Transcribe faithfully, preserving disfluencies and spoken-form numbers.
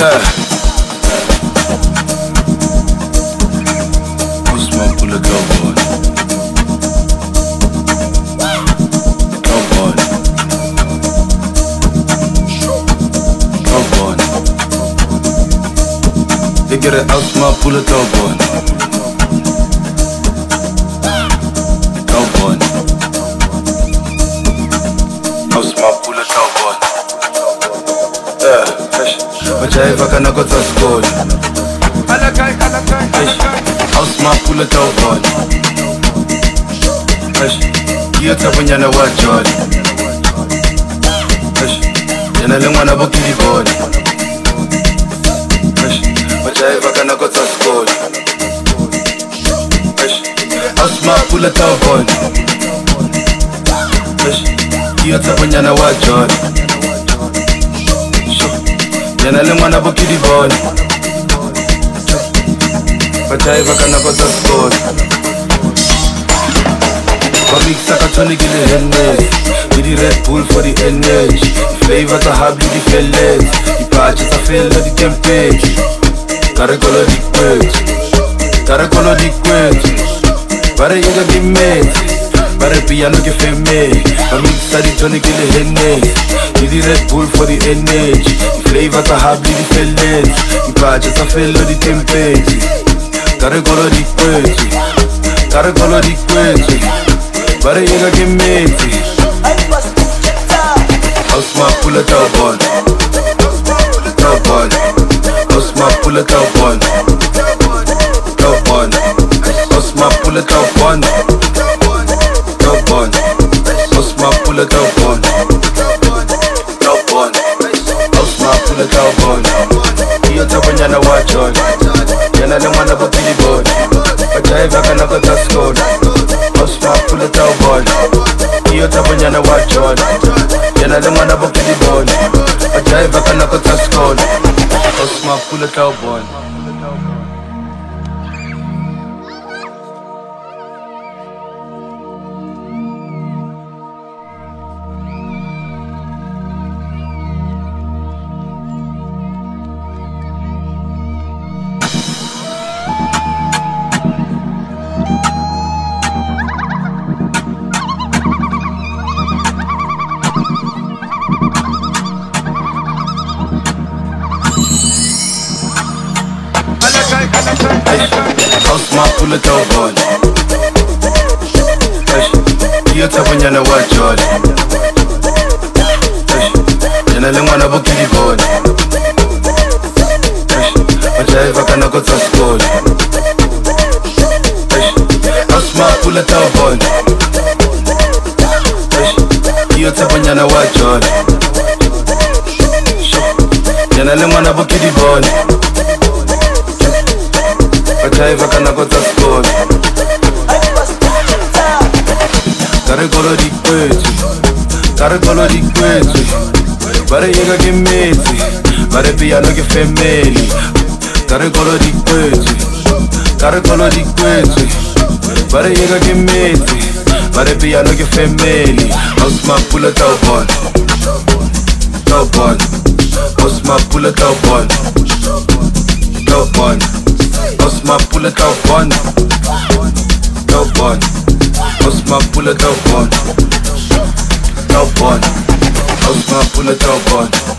Yeah. Osman pull a dope on. Dope on. Dope on. They get it Osman pull a dope on. Dope on. Osman pull a dope on. Yeah, fresh. Majaiva kana kota skoli. Alakai, alakai, alakai. Osman pull a dope on. Fresh. Kiyota bunyana wa jolly. Fresh. Yana lengwana bokili body. Fresh. Majaiva kana kota skoli. Fresh. Osman pull a dope on. Fresh. Kiyota bunyana wa jolly. Yana lengwana bokili body. Majaiva kana kota skoli. Bamixa ka tonic in the hennes. With the Red Bull for the energy. Flavor to have the fellas. The patches are filled with the temptage. Gotta color the quench. Gotta color the quench. Bara yaga give me. Bara piano give me. Bamixa the tonic in the hennes. With the Red Bull for the energy. The flavor to have the fellas. The patches are filled with the temptage. Gotta color the quench. Gotta color the quench. Bara yaga give me. Osman pull a dope on. Dope on. Osman pull a dope on. Dope on. Osman pull a dope on. Dope on. Osman pull a dope on. Dope on. Osman pull a dope on. Kiyota bunyana wa jolly. Yana lengwana bokili body. Majaiva kana kota skoli. Osman pull a dope on. Kiyota bunyana wa jolly. Yana lengwana bokili body. Majaiva kana kota skoli. Osman pull a dope on. Osman pull a dope on. Kiyota bunyana wa jolly. Yana lengwana bokili body. Majaiva kana kota skoli. Osman pull a dope on. Kiyota bunyana wa jolly. Yana lengwana bokili body. Majaiva kana kota skoli. Gotta color the quench. Gotta color the quench. Bara yaga give me. Bara piano give family. Gotta color the quench. Gotta color the quench. Bara yaga give me. Bara piano give family. Osman pull a dope on. Dope on. Osman pull a dope on. Dope on. Osman pull a dope on. Dope on. Osman pull a dope on. Dope on. Osman pull a dope on.